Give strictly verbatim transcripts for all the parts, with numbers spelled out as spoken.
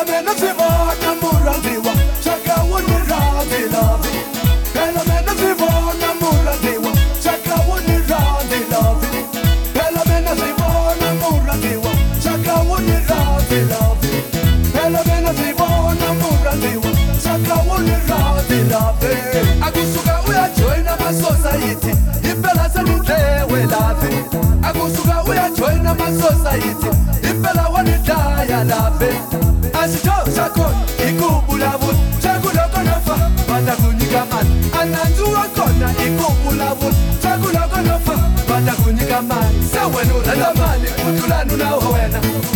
Phela mina ndzi vona murhandziwa chaka wu ni rhandzi love. Phela mina ndzi vona murhandziwa chaka wu ni rhandzi love. Phela mina ndzi vona murhandziwa chaka wu ni rhandzi love. Phela mina ndzi vona murhandziwa chaka wu ni rhandzi love. Akusuka uya joina ma society impela senidlewe love. Akusuka uya joina ma society impela wanidlaya love. Asitosha khona ikubulabula chakuloko nofa batakunika mali. Ananzuwa khona ikubulabula chakuloko nofa batakunika mali. Sewena uranda mali utulanu nawo wena.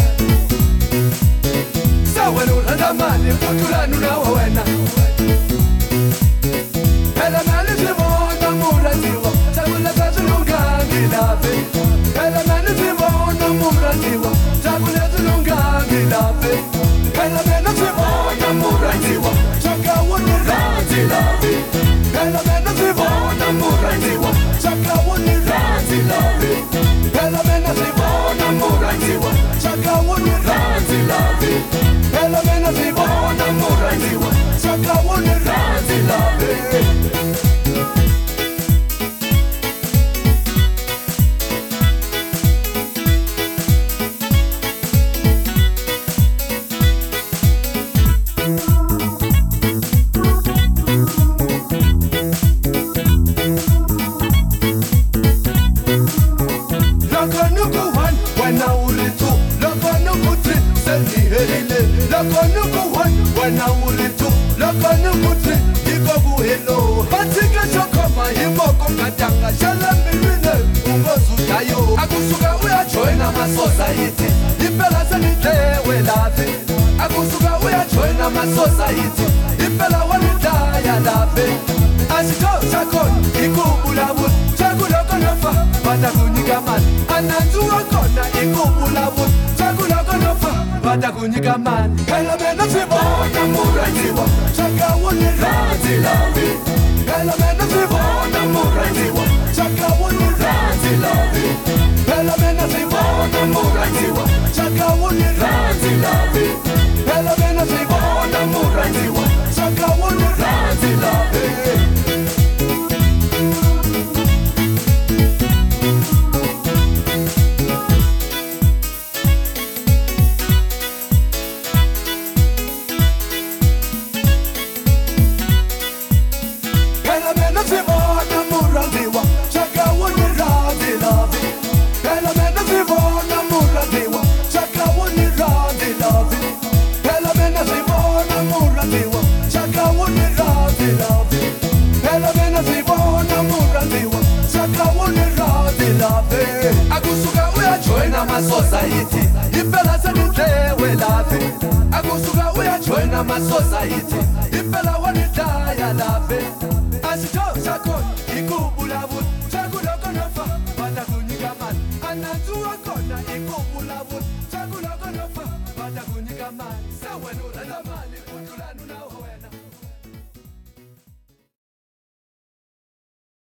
Sewena uranda mali utulanu nawo wena. Phela mali sibona murhandziwa chakuleka silungangi lave. Phela mali sibona murhandziwa chakuleka silungangi lave. Phela mina ndzi vona murhandziwa chaka wu ni rhandzi love. Phela mina ndzi vona murhandziwa chaka wu ni rhandzi love. Phela mina ndzi vona murhandziwa chaka wu ni rhandzi love. Phela mina ndzi vona murhandziwa chaka wu ni rhandzi love. Akusuka uya joina ma society impela senidlewe lave. Akusuka uya joina ma society impela wanidlaya lave. Asitosha khona ikubulabula chakuloko nofa batakunika mali. Ananzuwa khona ikubulabula chakuloko nofa batakunika mali. Phela mina ndzi vona murhandziwa chaka wu ni rhandzi love. Phela mina ndzi vona murhandziwa chaka wu ni rhandzi love. Phela mina ndzi vona murhandziwa chaka wu ni rhandzi love. Phela mina ndzi vona murhandziwa chaka wu ni rhandzi love. Akusuka uya joina ma society impela senidlewe lave. Akusuka uya joina ma society impela wanidlaya lave. Asitosha khona ikubulabula chakuloko nofa batakunika mali. Ananzuwa khona ikubulabula chakuloko nofa batakunika mali. Sewena uranda mali.